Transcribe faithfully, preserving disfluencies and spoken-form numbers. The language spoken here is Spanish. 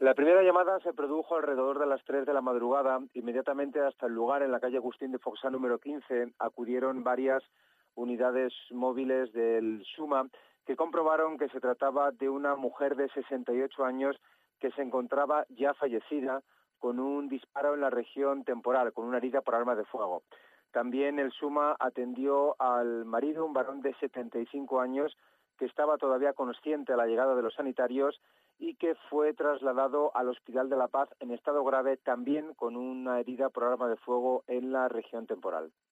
La primera llamada se produjo alrededor de las tres de la madrugada. Inmediatamente hasta el lugar, en la calle Agustín de Foxá número quince, acudieron varias unidades móviles del SUMA que comprobaron que se trataba de una mujer de sesenta y ocho años que se encontraba ya fallecida con un disparo en la región temporal, con una herida por arma de fuego. También el SUMA atendió al marido, un varón de setenta y cinco años, que estaba todavía consciente a la llegada de los sanitarios y que fue trasladado al Hospital de la Paz en estado grave, también con una herida por arma de fuego en la región temporal.